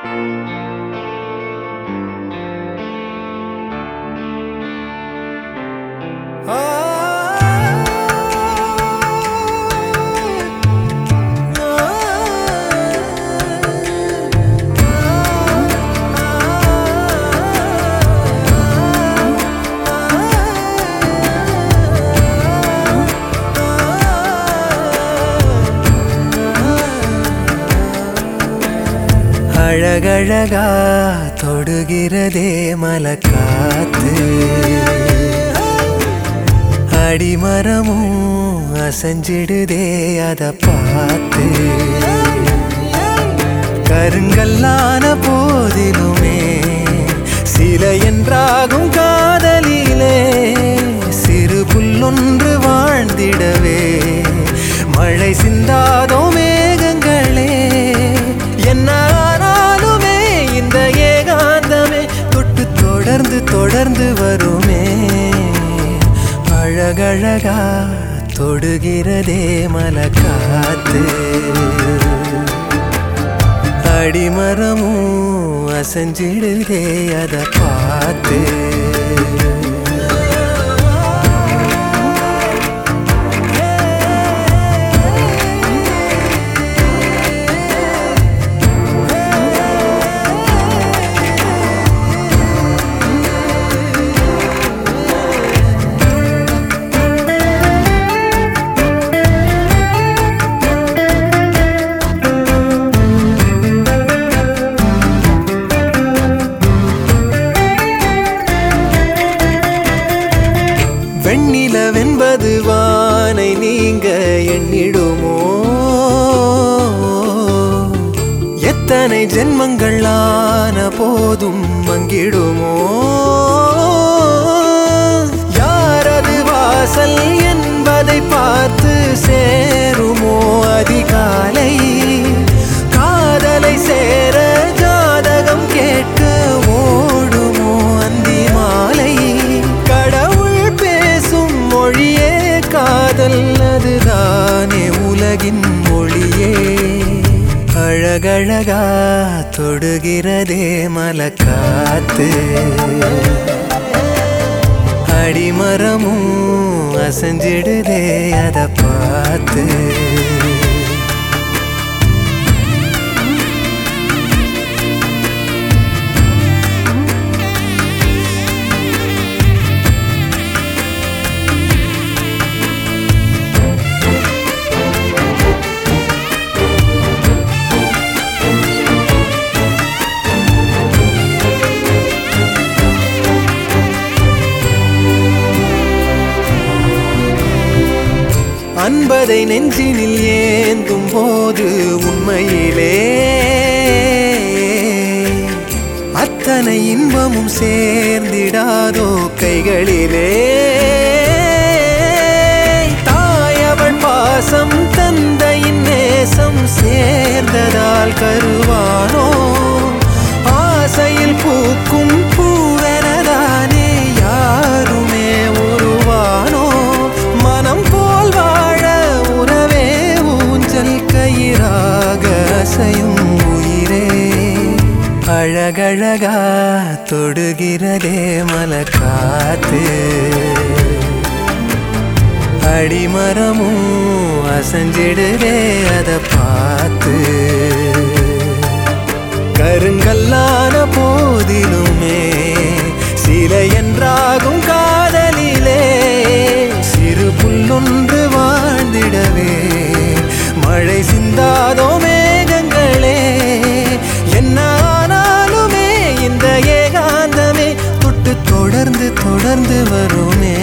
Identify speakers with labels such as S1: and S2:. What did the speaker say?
S1: அழகழகா தொடுகிறதே மலக்காத்து, அடிமரமும் அசைஞ்சிடுதே அத பார்த்து. கருங்கல்லான போதிலுமே சில என்றாகும் காதலிலே, சிறு புல்லொன்று வாழ்ந்திடவே மழை சிந்தாதோ மேகங்களே. என்ன ஆனாலுமே இந்த ஏகாந்தமே தொட்டு தொடர்ந்து தொடர்ந்து வருமே. அழகழகா தொடுகிறதே மலக்காத்து, அடிமரமும் அசைஞ்சிடுதே அத பார்த்து. வெண்ணிலவென்பது வானை நீங்க எண்ணிடுமோ? எத்தனை ஜென்மங்கள் ஆன போதும் மங்கிடுமோ? யாரது வாசல் என்பதை பார்த்து சேருமோ அதிகாலை? காதலை சேர ஜாதகம் கேட்டு ஓடுமோ அந்தி மாலை? மொழியே காதல், அதுதானே உலகின் மொழியே. அழகழகா தொடுகிறதே மலக்காத்து, அடிமரமும் அசைஞ்சிடுதே அத பார்த்து. அன்பதை நெஞ்சினில் ஏந்தும் போது உண்மையிலே அத்தனை இன்பமும் சேர்ந்திடாதோ கைகளிலே? தாயவள் பாசம் தந்தையின் நேசம் சேர்ந்ததால் கருவானோ? ஆசையில் பூக்கும் பூவெனதானே யாருமே உருவானோ? மனம் போல் வாழ உறவே ஊஞ்சல் கயிறாக அசையும் உயிரே. அழகழகா தொடுகிறதே மலக்காத்து, அடிமரமும் அசைஞ்சிடுதே அத பார்த்து. கருங்கல்லான போதிலுமே சில என்றாகும் காதலிலே, சிறு புல்லொன்று வாழ்ந்திடவே மழை சிந்தாதோ மேகங்களே. என்ன ஆனாலுமே இந்த ஏகாந்தமே தொட்டு தொடர்ந்து தொடர்ந்து வருமே.